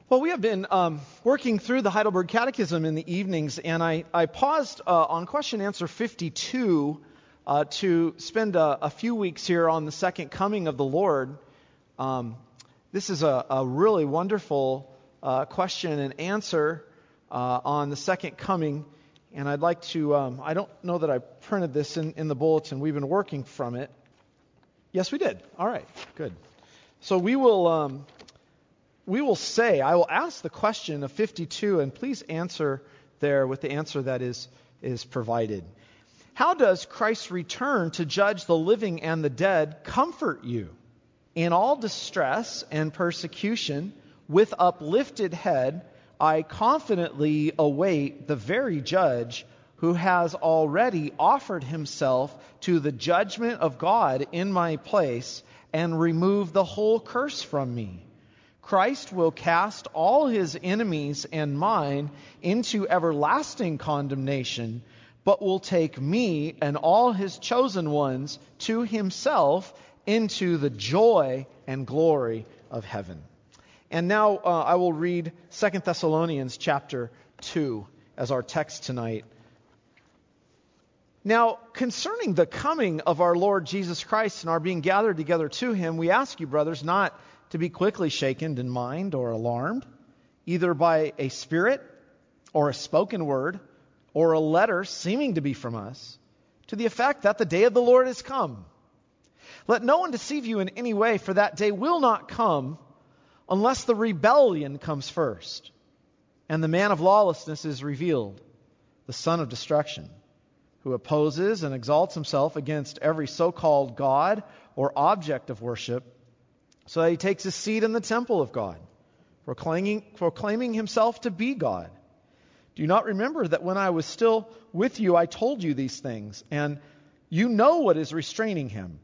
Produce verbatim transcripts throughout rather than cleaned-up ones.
Well, we have been um, working through the Heidelberg Catechism in the evenings, and I, I paused uh, on question answer fifty-two uh, to spend a, a few weeks here on the second coming of the Lord. Um, this is a, a really wonderful uh, question and answer uh, on the second coming, and I'd like to, um, I don't know that I printed this in, in the bulletin. We've been working from it. Yes, we did. All right, good. So we will... Um, We will say, I will ask the question of fifty-two, and please answer there with the answer that is, is provided. How does Christ's return to judge the living and the dead comfort you? In all distress and persecution, with uplifted head, I confidently await the very judge who has already offered himself to the judgment of God in my place and remove the whole curse from me. Christ will cast all his enemies and mine into everlasting condemnation, but will take me and all his chosen ones to himself into the joy and glory of heaven. And now uh, I will read Second Thessalonians chapter two as our text tonight. Now, concerning the coming of our Lord Jesus Christ and our being gathered together to him, we ask you, brothers, not to be quickly shaken in mind or alarmed, either by a spirit or a spoken word or a letter seeming to be from us, to the effect that the day of the Lord is come. Let no one deceive you in any way, for that day will not come unless the rebellion comes first, and the man of lawlessness is revealed, the son of destruction, who opposes and exalts himself against every so-called God or object of worship, so that he takes his seat in the temple of God, proclaiming, proclaiming himself to be God. Do you not remember that when I was still with you, I told you these things, and you know what is restraining him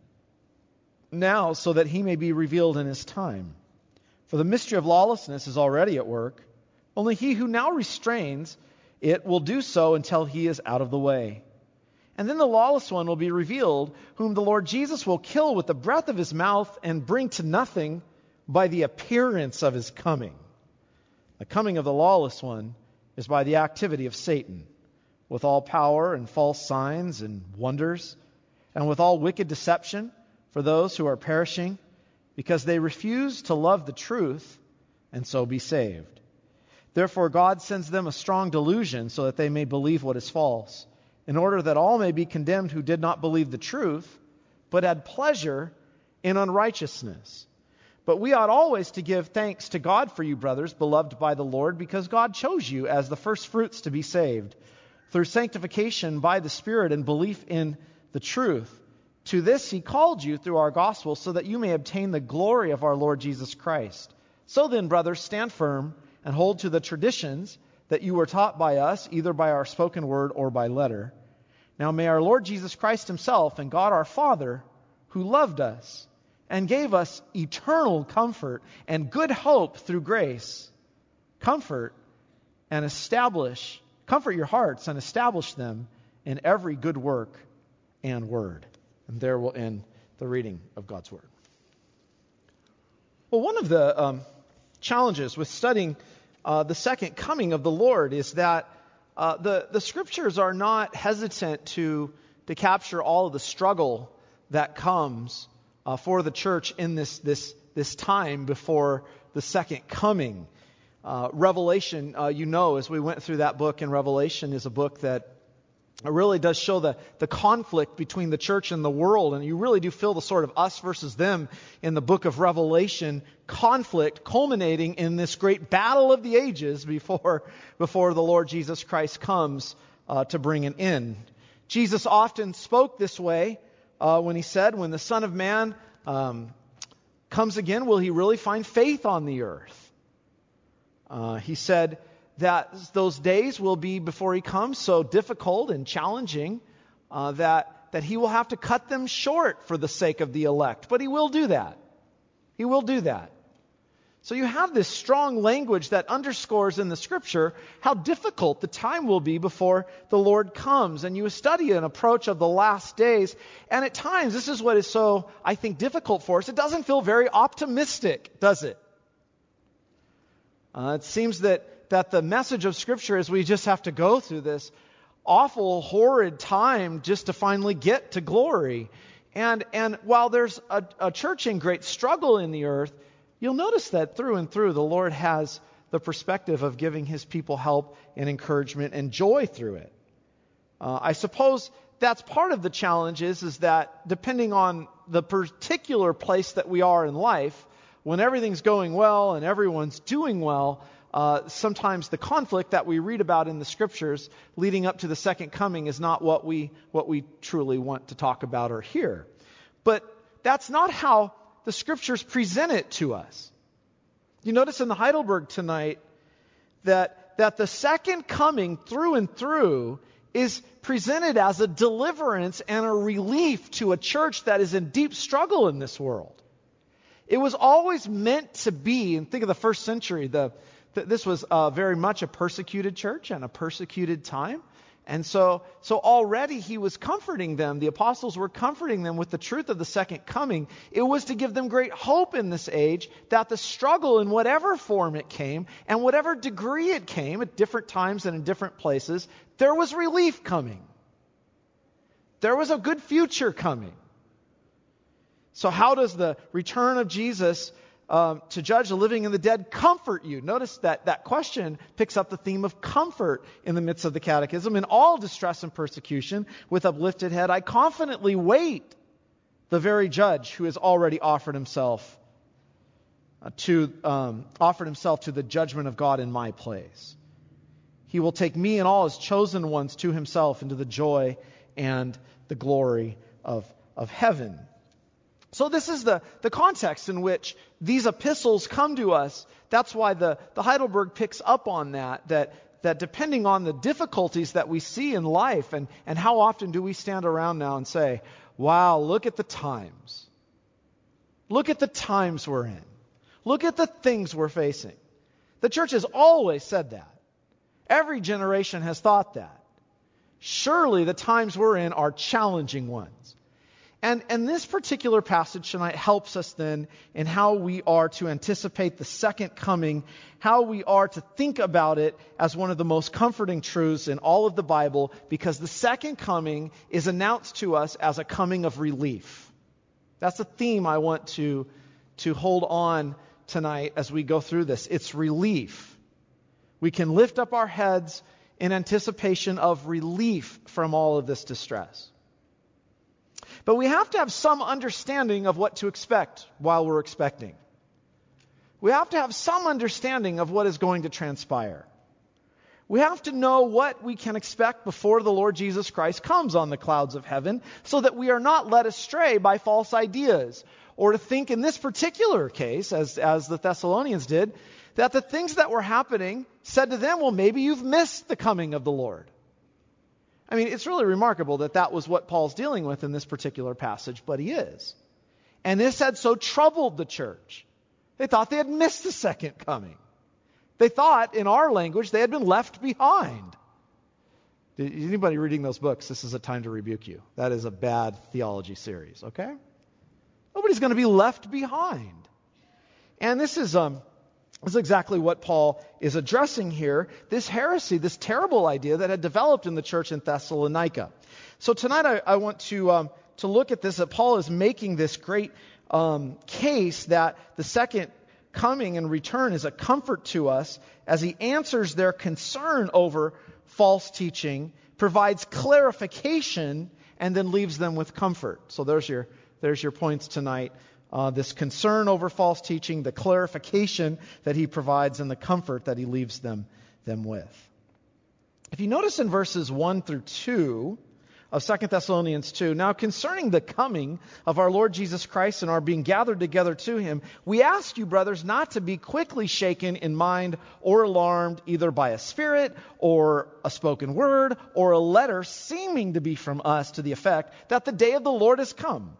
now, so that he may be revealed in his time? For the mystery of lawlessness is already at work. Only he who now restrains it will do so until he is out of the way. And then the lawless one will be revealed, whom the Lord Jesus will kill with the breath of his mouth and bring to nothing by the appearance of his coming. The coming of the lawless one is by the activity of Satan, with all power and false signs and wonders, and with all wicked deception for those who are perishing, because they refuse to love the truth and so be saved. Therefore God sends them a strong delusion so that they may believe what is false, in order that all may be condemned who did not believe the truth, but had pleasure in unrighteousness. But we ought always to give thanks to God for you, brothers, beloved by the Lord, because God chose you as the first fruits to be saved, through sanctification by the Spirit and belief in the truth. To this he called you through our gospel, so that you may obtain the glory of our Lord Jesus Christ. So then, brothers, stand firm and hold to the traditions that you were taught by us, either by our spoken word or by letter. Now may our Lord Jesus Christ himself and God our Father, who loved us and gave us eternal comfort and good hope through grace, comfort and establish, comfort your hearts and establish them in every good work and word. And there will end the reading of God's word. Well, one of the um, challenges with studying Uh, the second coming of the Lord is that uh, the, the scriptures are not hesitant to, to capture all of the struggle that comes uh, for the church in this, this, this time before the second coming. Uh, Revelation, uh, you know, as we went through that book, and Revelation is a book that really does show the, the conflict between the church and the world, and you really do feel the sort of us versus them in the book of Revelation conflict culminating in this great battle of the ages before, before the Lord Jesus Christ comes uh, to bring an end. Jesus often spoke this way uh, when he said, when the Son of Man um, comes again, will he really find faith on the earth? Uh, he said that those days will be, before he comes, so difficult and challenging uh, that, that he will have to cut them short for the sake of the elect. But he will do that. He will do that. So you have this strong language that underscores in the Scripture how difficult the time will be before the Lord comes. And you study an approach of the last days, and at times, this is what is so, I think, difficult for us. It doesn't feel very optimistic, does it? Uh, it seems that, that the message of Scripture is we just have to go through this awful, horrid time just to finally get to glory. And and while there's a, a church in great struggle in the earth, you'll notice that through and through the Lord has the perspective of giving His people help and encouragement and joy through it. Uh, I suppose that's part of the challenge is, is that depending on the particular place that we are in life, when everything's going well and everyone's doing well, uh, sometimes the conflict that we read about in the Scriptures leading up to the second coming is not what we what we truly want to talk about or hear. But that's not how the Scriptures present it to us. You notice in the Heidelberg tonight that that the second coming through and through is presented as a deliverance and a relief to a church that is in deep struggle in this world. It was always meant to be, and think of the first century, the, the this was uh, very much a persecuted church and a persecuted time. And so, so already he was comforting them. The apostles were comforting them with the truth of the second coming. It was to give them great hope in this age that the struggle in whatever form it came and whatever degree it came at different times and in different places, there was relief coming. There was a good future coming. So how does the return of Jesus Um, to judge the living and the dead comfort you? Notice that that question picks up the theme of comfort in the midst of the catechism. In all distress and persecution, with uplifted head, I confidently wait the very judge who has already offered himself uh, to um, offered himself to the judgment of God in my place. He will take me and all his chosen ones to himself into the joy and the glory of, of heaven. So this is the, the context in which these epistles come to us. That's why the, the Heidelberg picks up on that, that, that depending on the difficulties that we see in life, and, and how often do we stand around now and say, wow, look at the times. Look at the times we're in. Look at the things we're facing. The church has always said that. Every generation has thought that. Surely the times we're in are challenging ones. And, and this particular passage tonight helps us then in how we are to anticipate the second coming, how we are to think about it as one of the most comforting truths in all of the Bible, because the second coming is announced to us as a coming of relief. That's a theme I want to, to hold on tonight as we go through this. It's relief. We can lift up our heads in anticipation of relief from all of this distress. But we have to have some understanding of what to expect while we're expecting. We have to have some understanding of what is going to transpire. We have to know what we can expect before the Lord Jesus Christ comes on the clouds of heaven, so that we are not led astray by false ideas, or to think in this particular case, as, as the Thessalonians did, that the things that were happening said to them, well, maybe you've missed the coming of the Lord. I mean, it's really remarkable that that was what Paul's dealing with in this particular passage, but he is. And this had so troubled the church. They thought they had missed the second coming. They thought, in our language, they had been left behind. Anybody reading those books, this is a time to rebuke you. That is a bad theology series, okay? Nobody's going to be left behind. And this is... um. This is exactly what Paul is addressing here, this heresy, this terrible idea that had developed in the church in Thessalonica. So tonight I, I want to um, to look at this, that Paul is making this great um, case that the second coming and return is a comfort to us as he answers their concern over false teaching, provides clarification, and then leaves them with comfort. So there's your there's your points tonight. Uh, this concern over false teaching, the clarification that he provides, and the comfort that he leaves them, them with. If you notice in verses one through two of Second Thessalonians two, now concerning the coming of our Lord Jesus Christ and our being gathered together to him, we ask you, brothers, not to be quickly shaken in mind or alarmed either by a spirit or a spoken word or a letter seeming to be from us to the effect that the day of the Lord has come.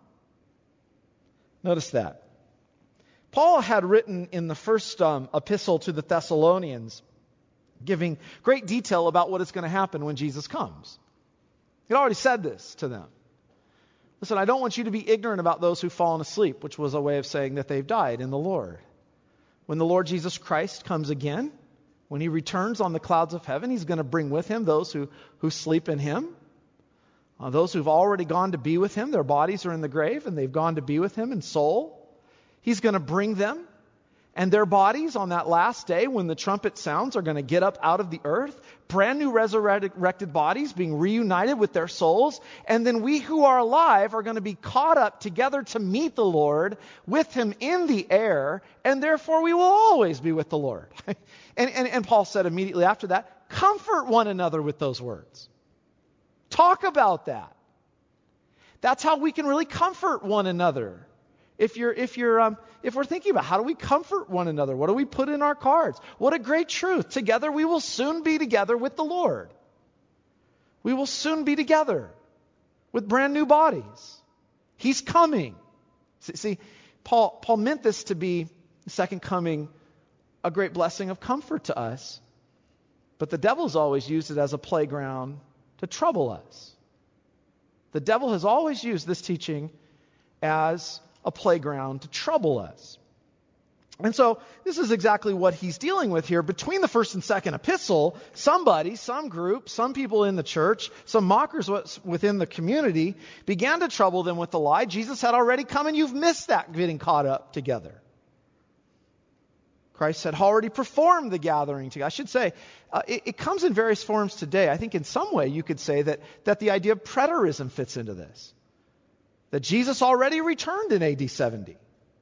Notice that. Paul had written in the first um, epistle to the Thessalonians, giving great detail about what is going to happen when Jesus comes. He'd already said this to them. Listen, I don't want you to be ignorant about those who've fallen asleep, which was a way of saying that they've died in the Lord. When the Lord Jesus Christ comes again, when he returns on the clouds of heaven, he's going to bring with him those who, who sleep in him. Uh, those who've already gone to be with him, their bodies are in the grave and they've gone to be with him in soul. He's going to bring them. And their bodies on that last day, when the trumpet sounds, are going to get up out of the earth, brand new resurrected bodies being reunited with their souls. And then we who are alive are going to be caught up together to meet the Lord with him in the air. And therefore we will always be with the Lord. and, and, and Paul said immediately after that, comfort one another with those words. Talk about that. That's how we can really comfort one another. If you're, if you're, um, if we're thinking about how do we comfort one another, what do we put in our cards? What a great truth! Together we will soon be together with the Lord. We will soon be together with brand new bodies. He's coming. See, see Paul, Paul meant this to be the second coming, a great blessing of comfort to us, but the devil's always used it as a playground to trouble us. The devil has always used this teaching as a playground to trouble us. And so this is exactly what he's dealing with here. Between the first and second epistle, somebody, some group, some people in the church, some mockers within the community began to trouble them with the lie. Jesus had already come and you've missed that getting caught up together. Christ had already performed the gathering together. I should say, uh, it, it comes in various forms today. I think in some way you could say that, that the idea of preterism fits into this. That Jesus already returned in A D seventy.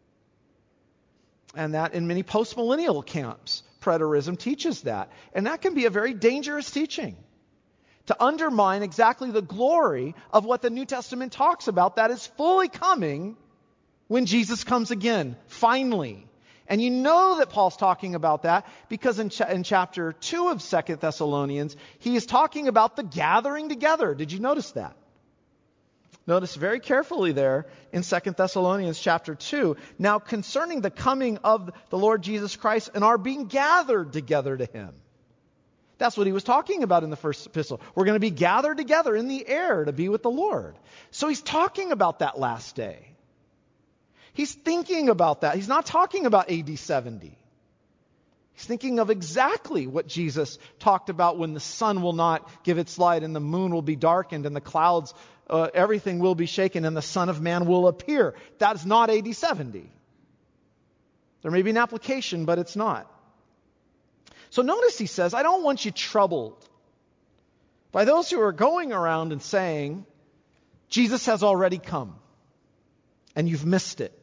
And that in many postmillennial camps, preterism teaches that. And that can be a very dangerous teaching. To undermine exactly the glory of what the New Testament talks about that is fully coming when Jesus comes again, finally. And you know that Paul's talking about that because in, cha- in chapter two of Second Thessalonians, he is talking about the gathering together. Did you notice that? Notice very carefully there in Second Thessalonians chapter two. Now concerning the coming of the Lord Jesus Christ and our being gathered together to him. That's what he was talking about in the first epistle. We're going to be gathered together in the air to be with the Lord. So he's talking about that last day. He's thinking about that. He's not talking about A D seventy. He's thinking of exactly what Jesus talked about when the sun will not give its light and the moon will be darkened and the clouds, uh, everything will be shaken and the Son of Man will appear. That is not A D seventy. There may be an application, but it's not. So notice he says, I don't want you troubled by those who are going around and saying, Jesus has already come and you've missed it.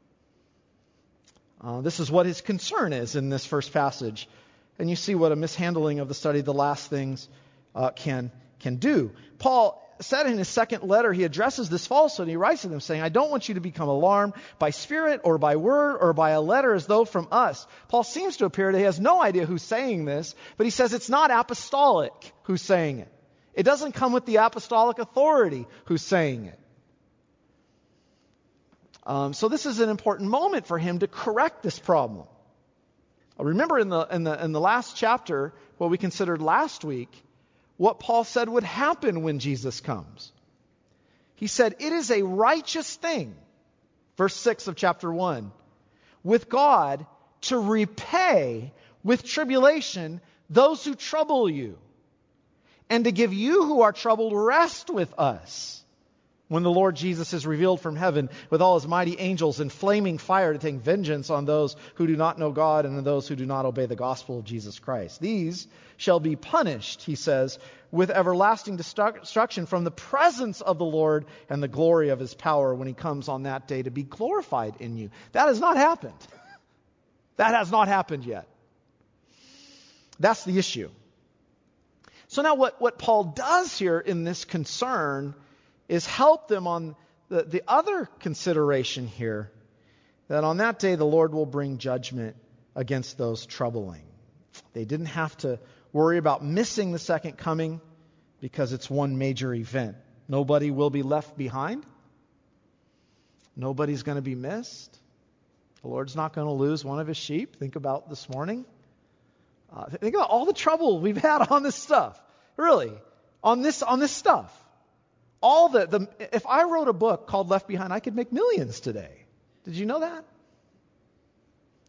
Uh, this is what his concern is in this first passage. And you see what a mishandling of the study of the last things uh, can, can do. Paul said in his second letter, he addresses this falsehood. And he writes to them saying, I don't want you to become alarmed by spirit or by word or by a letter as though from us. Paul seems to appear that he has no idea who's saying this, but he says it's not apostolic who's saying it. It doesn't come with the apostolic authority who's saying it. Um, so this is an important moment for him to correct this problem. Remember in the, in the, in the last chapter, what we considered last week, what Paul said would happen when Jesus comes. He said, it is a righteous thing, verse six of chapter one, with God to repay with tribulation those who trouble you, and to give you who are troubled rest with us. When the Lord Jesus is revealed from heaven with all his mighty angels in flaming fire to take vengeance on those who do not know God and on those who do not obey the gospel of Jesus Christ. These shall be punished, he says, with everlasting destruction from the presence of the Lord and the glory of his power when he comes on that day to be glorified in you. That has not happened. That has not happened yet. That's the issue. So now what, what Paul does here in this concern is help them on the, the other consideration here, that on that day the Lord will bring judgment against those troubling. They didn't have to worry about missing the second coming because it's one major event. Nobody will be left behind. Nobody's going to be missed. The Lord's not going to lose one of his sheep. Think about this morning. Uh, think about all the trouble we've had on this stuff. Really, on this on this stuff. All the, the if I wrote a book called Left Behind, I could make millions today. Did you know that?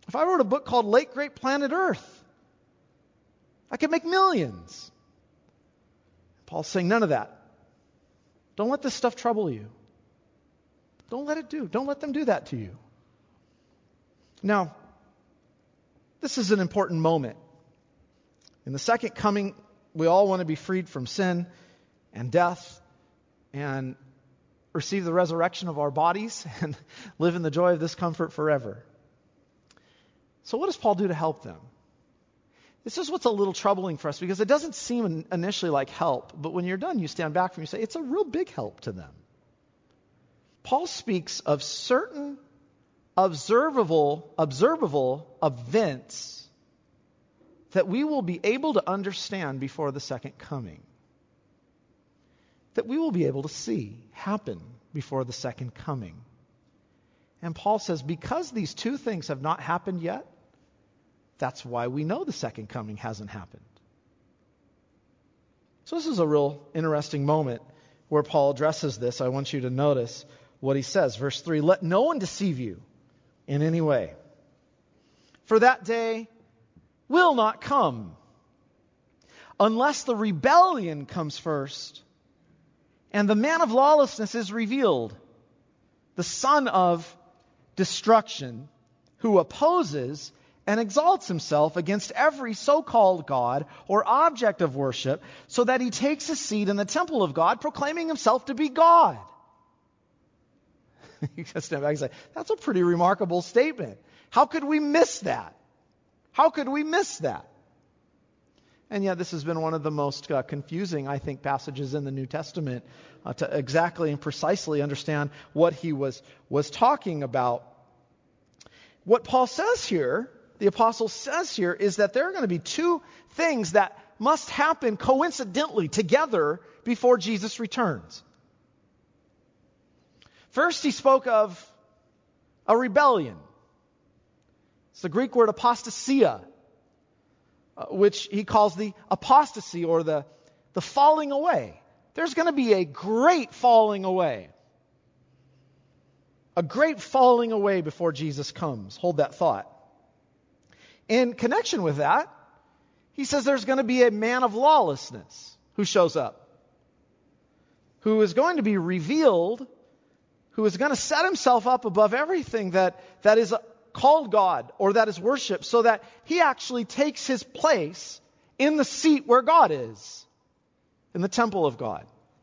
If I wrote a book called Late Great Planet Earth, I could make millions. Paul's saying none of that. Don't let this stuff trouble you. Don't let it do. Don't let them do that to you. Now, this is an important moment. In the second coming, we all want to be freed from sin and death and receive the resurrection of our bodies and live in the joy of this comfort forever. So what does Paul do to help them? This is what's a little troubling for us, because it doesn't seem initially like help, but when you're done, you stand back from it and you say, it's a real big help to them. Paul speaks of certain observable, observable events that we will be able to understand before the second coming. That we will be able to see happen before the second coming. And Paul says, because these two things have not happened yet, that's why we know the second coming hasn't happened. So this is a real interesting moment where Paul addresses this. I want you to notice what he says. Verse three, let no one deceive you in any way. For that day will not come unless the rebellion comes first and the man of lawlessness is revealed, the son of destruction, who opposes and exalts himself against every so-called God or object of worship, so that he takes a seat in the temple of God, proclaiming himself to be God. You can stand back and say, that's a pretty remarkable statement. How could we miss that? How could we miss that? And yet this has been one of the most uh, confusing, I think, passages in the New Testament uh, to exactly and precisely understand what he was, was talking about. What Paul says here, the apostle says here, is that there are going to be two things that must happen coincidentally together before Jesus returns. First, he spoke of a rebellion. It's the Greek word apostasia, uh, which he calls the apostasy or the, the falling away. There's going to be a great falling away. A great falling away before Jesus comes. Hold that thought. In connection with that, he says there's going to be a man of lawlessness who shows up, who is going to be revealed, who is going to set himself up above everything that, that is called God or that is worship, so that he actually takes his place in the seat where God is, in the temple of God.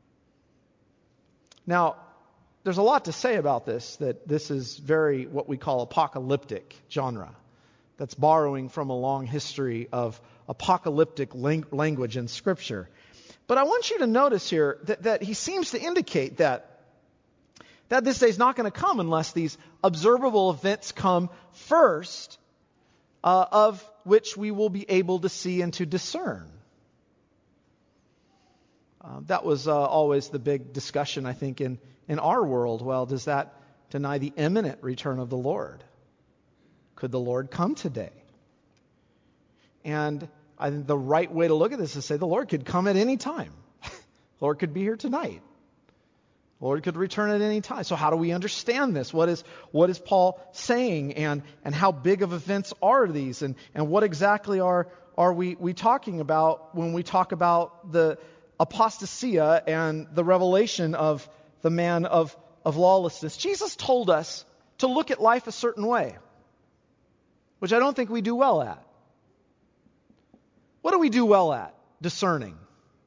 Now, there's a lot to say about this, that this is very what we call apocalyptic genre. That's borrowing from a long history of apocalyptic lang- language in Scripture. But I want you to notice here that, that he seems to indicate that, that this day is not going to come unless these observable events come first, uh, of which we will be able to see and to discern. Uh, that was uh, always the big discussion, I think, in, in our world. Well, does that deny the imminent return of the Lord? Could the Lord come today? And I think the right way to look at this is to say the Lord could come at any time. The Lord could be here tonight. The Lord could return at any time. So how do we understand this? What is what is Paul saying? And, and how big of events are these? And, and what exactly are, are we, we talking about when we talk about the apostasia and the revelation of the man of, of lawlessness? Jesus told us to look at life a certain way, which I don't think we do well at. What do we do well at? Discerning.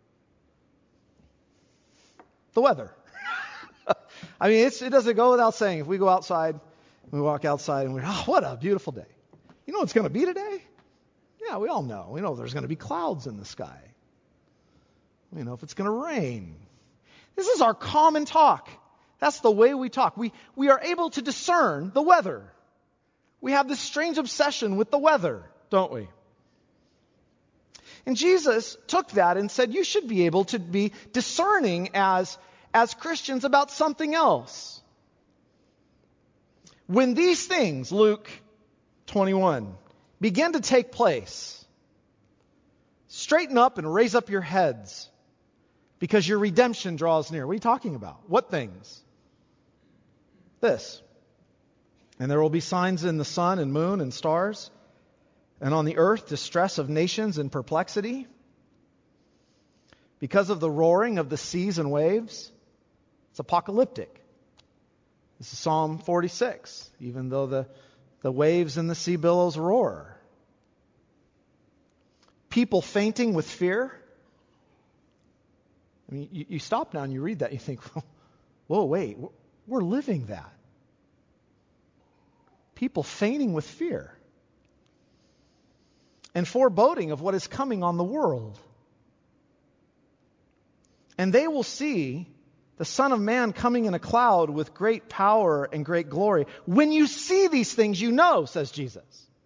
The weather. I mean, it's, it doesn't go without saying, if we go outside, we walk outside and we're, oh, what a beautiful day. You know what it's going to be today? Yeah, we all know. We know there's going to be clouds in the sky. We know if it's going to rain. This is our common talk. That's the way we talk. We, we are able to discern the weather. We have this strange obsession with the weather, don't we? And Jesus took that and said, you should be able to be discerning as, as Christians about something else. When these things, Luke twenty-one, begin to take place, straighten up and raise up your heads, because your redemption draws near. What are you talking about? What things? This. And there will be signs in the sun and moon and stars, and on the earth distress of nations and perplexity, because of the roaring of the seas and waves. It's apocalyptic. This is Psalm forty-six, even though the, the waves and the sea billows roar. People fainting with fear. I mean, you, you stop now and you read that, you think, whoa, wait, we're living that. People fainting with fear. And foreboding of what is coming on the world. And they will see the Son of Man coming in a cloud with great power and great glory. When you see these things, you know, says Jesus.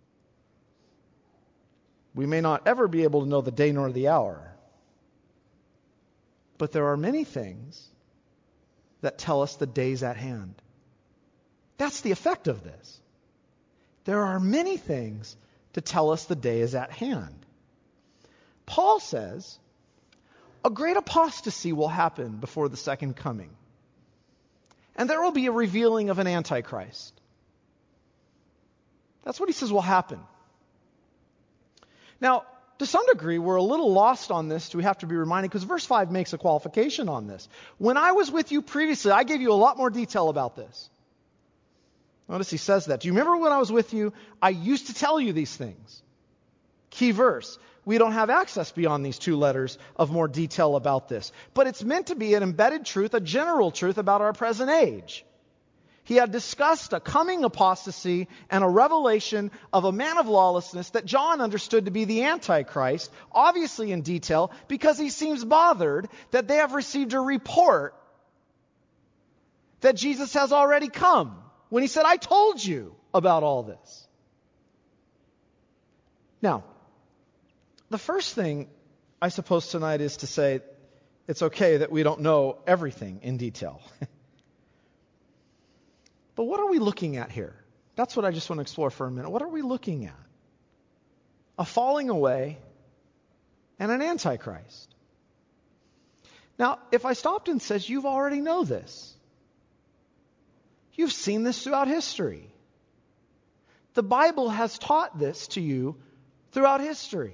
We may not ever be able to know the day nor the hour. But there are many things that tell us the day's at hand. That's the effect of this. There are many things to tell us the day is at hand. Paul says, a great apostasy will happen before the second coming. And there will be a revealing of an antichrist. That's what he says will happen. Now, to some degree, we're a little lost on this. We have to be reminded because verse five makes a qualification on this. When I was with you previously, I gave you a lot more detail about this. Notice he says that. Do you remember when I was with you? I used to tell you these things. Key verse. We don't have access beyond these two letters of more detail about this. But it's meant to be an embedded truth, a general truth about our present age. He had discussed a coming apostasy and a revelation of a man of lawlessness that John understood to be the Antichrist, obviously in detail, because he seems bothered that they have received a report that Jesus has already come. When he said, I told you about all this. Now, the first thing, I suppose, tonight is to say it's okay that we don't know everything in detail. But what are we looking at here? That's what I just want to explore for a minute. What are we looking at? A falling away and an antichrist. Now, if I stopped and says, you've already know this. You've seen this throughout history. The Bible has taught this to you throughout history.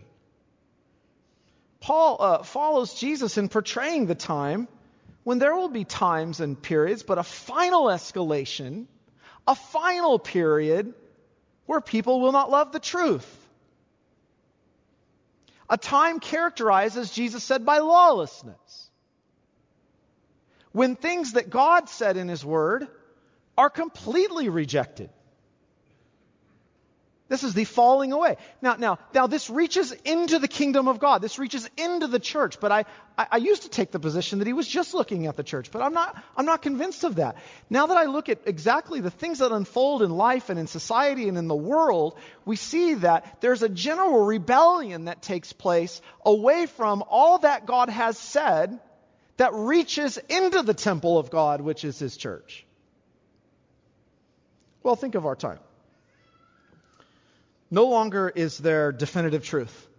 Paul uh, follows Jesus in portraying the time when there will be times and periods, but a final escalation, a final period where people will not love the truth. A time characterized, as Jesus said, by lawlessness. When things that God said in His Word are completely rejected. This is the falling away. Now, now, now this reaches into the kingdom of God. This reaches into the church. But I, I, I used to take the position that he was just looking at the church. But I'm not, I'm not convinced of that. Now that I look at exactly the things that unfold in life and in society and in the world, we see that there's a general rebellion that takes place away from all that God has said that reaches into the temple of God, which is His church. Well, think of our time. No longer is there definitive truth.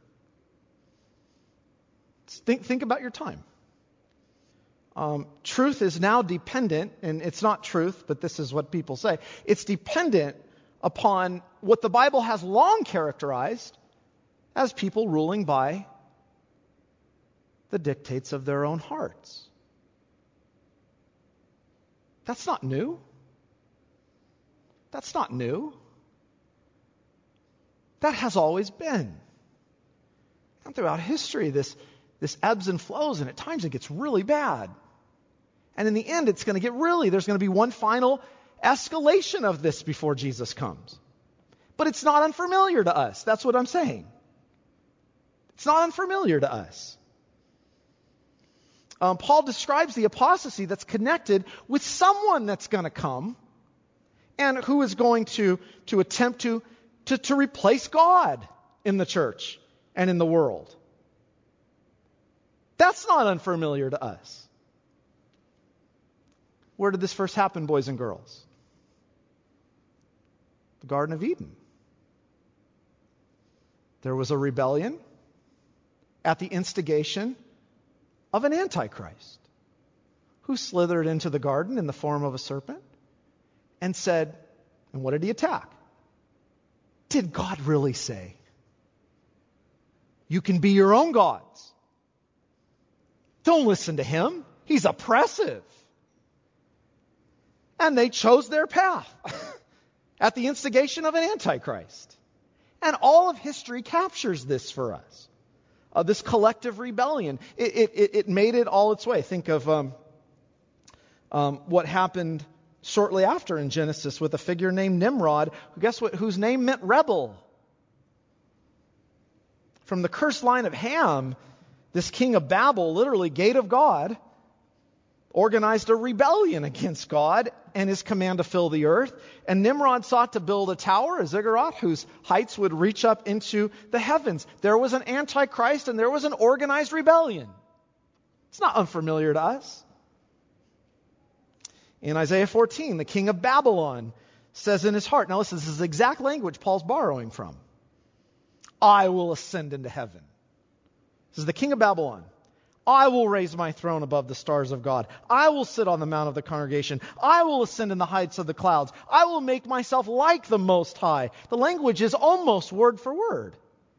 Think, think about your time. Um, truth is now dependent, and it's not truth, but this is what people say. It's dependent upon what the Bible has long characterized as people ruling by the dictates of their own hearts. That's not new. That's not new. That has always been. And throughout history, this, this ebbs and flows, and at times it gets really bad. And in the end, it's going to get really, there's going to be one final escalation of this before Jesus comes. But it's not unfamiliar to us. That's what I'm saying. It's not unfamiliar to us. Um, Paul describes the apostasy that's connected with someone that's going to come and who is going to, to attempt to To, to replace God in the church and in the world. That's not unfamiliar to us. Where did this first happen, boys and girls? The Garden of Eden. There was a rebellion at the instigation of an antichrist who slithered into the garden in the form of a serpent and said, And what did he attack? Did God really say, you can be your own gods? Don't listen to him. He's oppressive. And they chose their path at the instigation of an antichrist. And all of history captures this for us. Uh, this collective rebellion. It, it, it made it all its way. Think of um, um, what happened shortly after in Genesis with a figure named Nimrod, who guess what? Whose name meant rebel. From the cursed line of Ham, this king of Babel, literally gate of God, organized a rebellion against God and his command to fill the earth. And Nimrod sought to build a tower, a ziggurat, whose heights would reach up into the heavens. There was an antichrist and there was an organized rebellion. It's not unfamiliar to us. In Isaiah fourteen, the king of Babylon says in his heart, now listen, this is the exact language Paul's borrowing from. I will ascend into heaven. This is the king of Babylon. I will raise my throne above the stars of God. I will sit on the mount of the congregation. I will ascend in the heights of the clouds. I will make myself like the Most High. The language is almost word for word.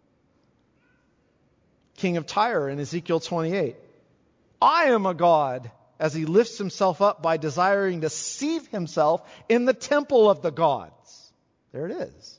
King of Tyre in Ezekiel twenty-eight. I am a God, as he lifts himself up by desiring to seat himself in the temple of the gods. There it is.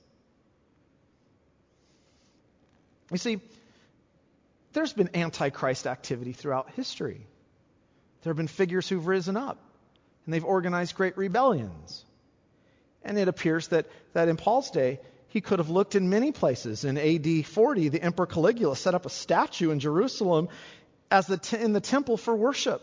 You see, there's been antichrist activity throughout history. There have been figures who've risen up, and they've organized great rebellions. And it appears that, that in Paul's day, he could have looked in many places. In A D forty, the Emperor Caligula set up a statue in Jerusalem as the t- in the temple for worship.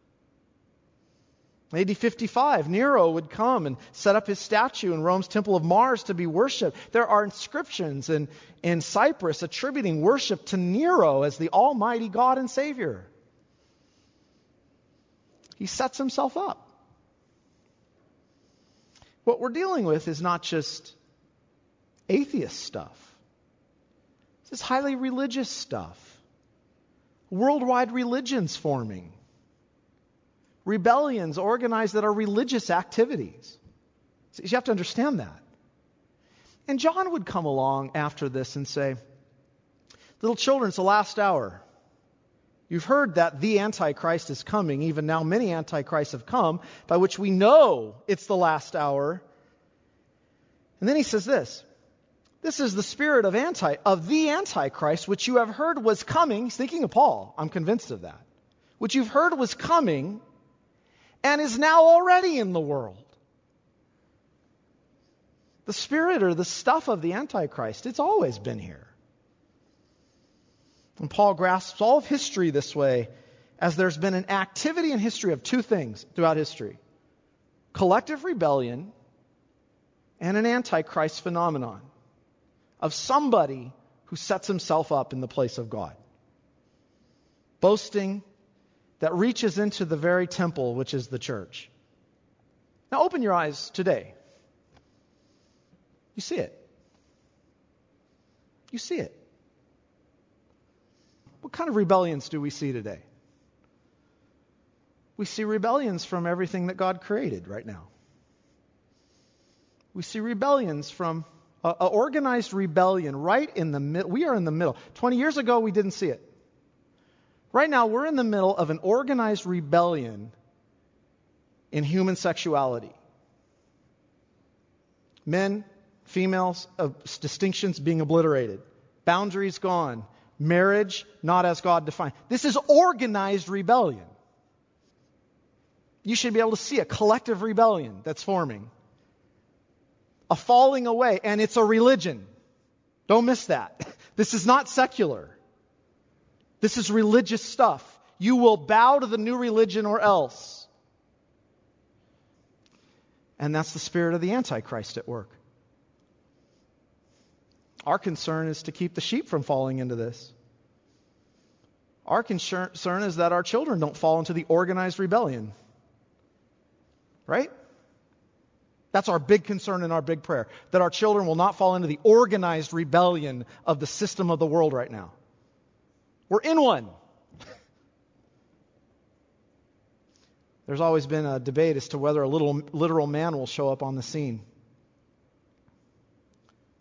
A D fifty-five, Nero would come and set up his statue in Rome's Temple of Mars to be worshipped. There are inscriptions in, in Cyprus attributing worship to Nero as the almighty God and Savior. He sets himself up. What we're dealing with is not just atheist stuff. This is highly religious stuff. Worldwide religions forming. Rebellions organized that are religious activities. So you have to understand that. And John would come along after this and say, little children, it's the last hour. You've heard that the Antichrist is coming. Even now many Antichrists have come, by which we know it's the last hour. And then he says this. This is the spirit of anti of the Antichrist, which you have heard was coming. He's thinking of Paul. I'm convinced of that. Which you've heard was coming and is now already in the world. The spirit or the stuff of the Antichrist, it's always been here. And Paul grasps all of history this way, as there's been an activity in history of two things throughout history. Collective rebellion and an Antichrist phenomenon of somebody who sets himself up in the place of God. Boasting that reaches into the very temple, which is the church. Now open your eyes today. You see it. You see it. What kind of rebellions do we see today? We see rebellions from everything that God created right now. We see rebellions from an organized rebellion right in the middle. We are in the middle. twenty years ago, we didn't see it. Right now, we're in the middle of an organized rebellion in human sexuality. Men, females, uh, distinctions being obliterated. Boundaries gone. Marriage not as God defined. This is organized rebellion. You should be able to see a collective rebellion that's forming. A falling away, and it's a religion. Don't miss that. This is not secular. This is religious stuff. You will bow to the new religion or else. And that's the spirit of the Antichrist at work. Our concern is to keep the sheep from falling into this. Our concern is that our children don't fall into the organized rebellion. Right? That's our big concern and our big prayer. That our children will not fall into the organized rebellion of the system of the world right now. We're in one. There's always been a debate as to whether a little literal man will show up on the scene.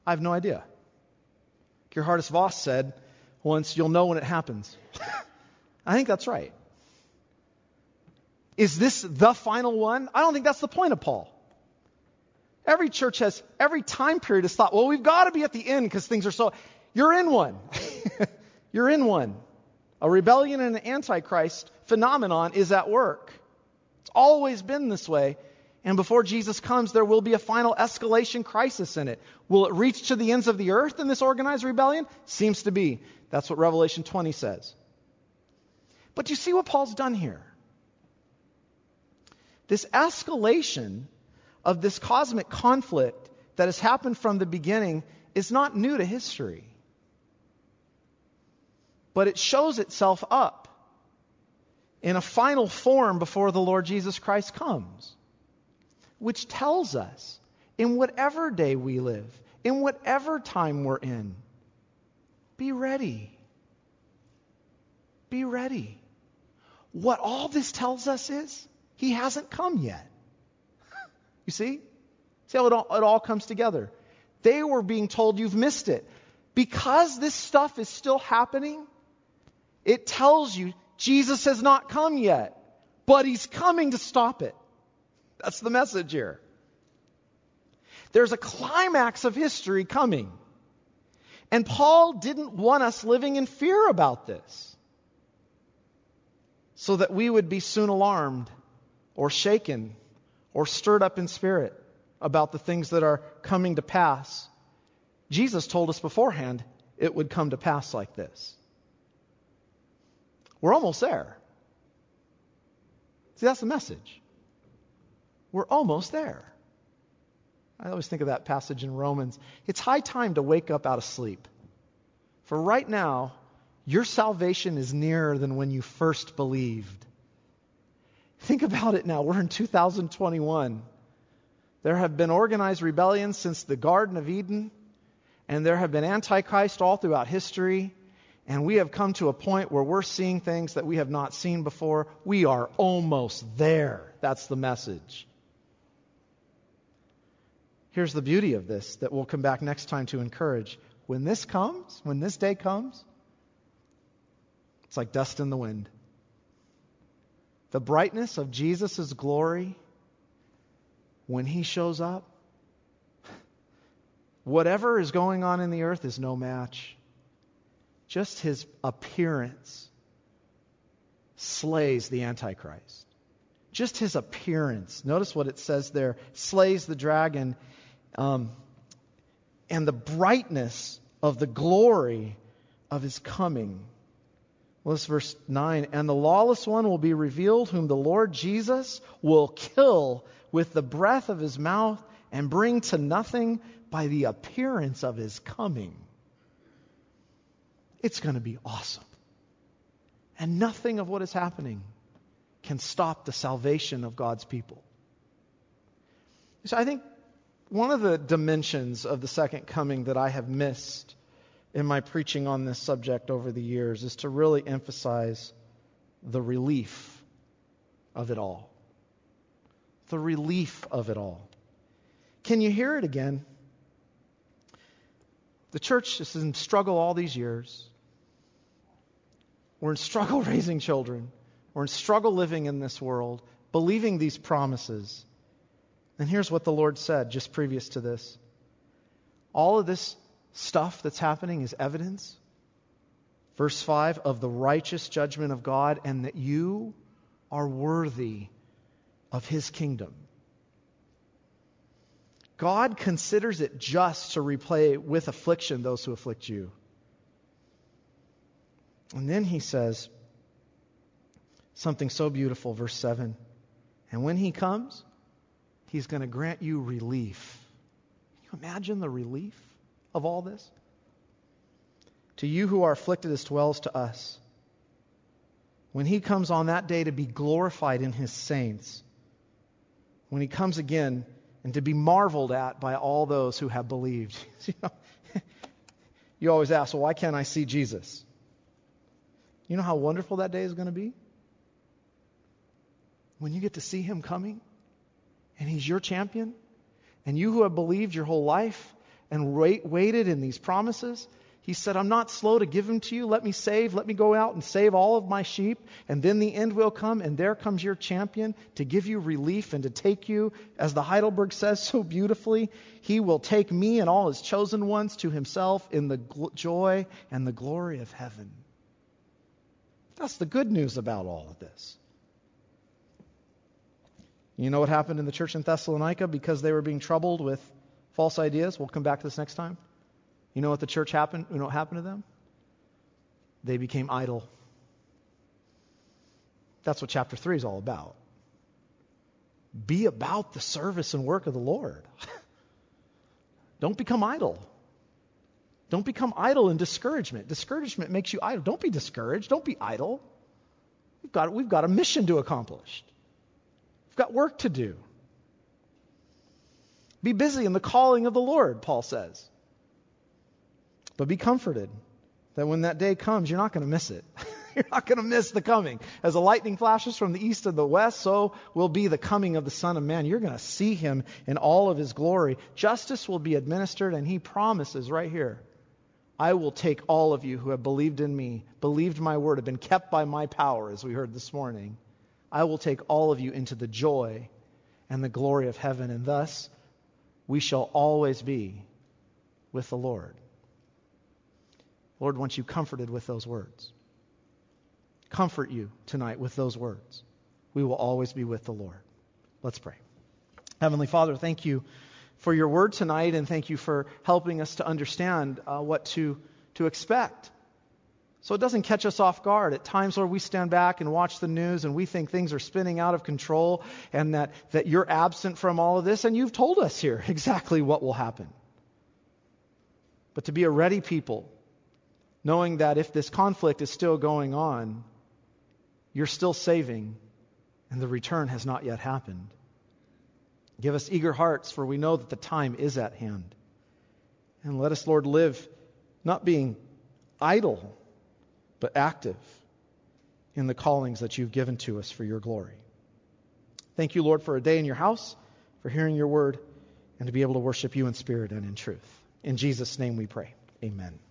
I have no idea. Gerhardus Voss said once, you'll know when it happens. I think that's right. Is this the final one? I don't think that's the point of Paul. Every church has, every time period has thought, well, we've got to be at the end because things are so... You're in one. You're in one. A rebellion and an antichrist phenomenon is at work. It's always been this way. And before Jesus comes, there will be a final escalation crisis in it. Will it reach to the ends of the earth in this organized rebellion? Seems to be. That's what Revelation twenty says. But you see what Paul's done here? This escalation of this cosmic conflict that has happened from the beginning is not new to history. But it shows itself up in a final form before the Lord Jesus Christ comes, which tells us in whatever day we live, in whatever time we're in, be ready. Be ready. What all this tells us is he hasn't come yet. You see? See how it all, it all comes together. They were being told you've missed it. Because this stuff is still happening, it tells you Jesus has not come yet, but he's coming to stop it. That's the message here. There's a climax of history coming. And Paul didn't want us living in fear about this, so that we would be soon alarmed or shaken or stirred up in spirit about the things that are coming to pass. Jesus told us beforehand it would come to pass like this. We're almost there. See, that's the message. We're almost there. I always think of that passage in Romans. It's high time to wake up out of sleep. For right now, your salvation is nearer than when you first believed. Think about it now. We're in two thousand twenty-one. There have been organized rebellions since the Garden of Eden, and there have been antichrists all throughout history, and we have come to a point where we're seeing things that we have not seen before. We are almost there. That's the message. Here's the beauty of this that we'll come back next time to encourage. When this comes, when this day comes, it's like dust in the wind. The brightness of Jesus' glory, when he shows up, whatever is going on in the earth is no match. Just his appearance slays the Antichrist. Just his appearance. Notice what it says there. Slays the dragon. Um, and the brightness of the glory of his coming. Well, this is verse nine. And the lawless one will be revealed, whom the Lord Jesus will kill with the breath of his mouth and bring to nothing by the appearance of his coming. It's going to be awesome. And nothing of what is happening can stop the salvation of God's people. So I think one of the dimensions of the second coming that I have missed in my preaching on this subject over the years is to really emphasize the relief of it all. The relief of it all. Can you hear it again? The church is in struggle all these years. We're in struggle raising children. We're in struggle living in this world, believing these promises. And here's what the Lord said just previous to this. All of this stuff that's happening is evidence, verse five, of the righteous judgment of God, and that you are worthy of his kingdom. God considers it just to repay with affliction those who afflict you. And then he says something so beautiful, verse seven. And when he comes, he's going to grant you relief. Can you imagine the relief of all this? To you who are afflicted as well as to us. When he comes on that day to be glorified in his saints. When he comes again and to be marveled at by all those who have believed. You know, you always ask, well, why can't I see Jesus? You know how wonderful that day is going to be? When you get to see him coming, and he's your champion, and you who have believed your whole life, and wait, waited in these promises. He said, I'm not slow to give them to you. Let me save. Let me go out and save all of my sheep. And then the end will come. And there comes your champion to give you relief and to take you, as the Heidelberg says so beautifully, he will take me and all his chosen ones to himself in the gl- joy and the glory of heaven. That's the good news about all of this. You know what happened in the church in Thessalonica because they were being troubled with false ideas? We'll come back to this next time. You know what the church happened? You know what happened to them? They became idle. That's what chapter three is all about. Be about the service and work of the Lord. Don't become idle. Don't become idle in discouragement. Discouragement makes you idle. Don't be discouraged. Don't be idle. We've got, we've got a mission to accomplish. We've got work to do. Be busy in the calling of the Lord, Paul says. But be comforted that when that day comes, you're not going to miss it. You're not going to miss the coming. As the lightning flashes from the east to the west, so will be the coming of the Son of Man. You're going to see him in all of his glory. Justice will be administered, and he promises right here, I will take all of you who have believed in me, believed my word, have been kept by my power, as we heard this morning. I will take all of you into the joy and the glory of heaven, and thus we shall always be with the Lord. Lord wants you comforted with those words. Comfort you tonight with those words. We will always be with the Lord. Let's pray. Heavenly Father, thank you for your word tonight, and thank you for helping us to understand uh, what to, to expect. So it doesn't catch us off guard. At times where we stand back and watch the news and we think things are spinning out of control and that, that you're absent from all of this, and you've told us here exactly what will happen. But to be a ready people, knowing that if this conflict is still going on, you're still saving, and the return has not yet happened. Give us eager hearts, for we know that the time is at hand. And let us, Lord, live not being idle, but active in the callings that you've given to us for your glory. Thank you, Lord, for a day in your house, for hearing your word, and to be able to worship you in spirit and in truth. In Jesus' name we pray. Amen.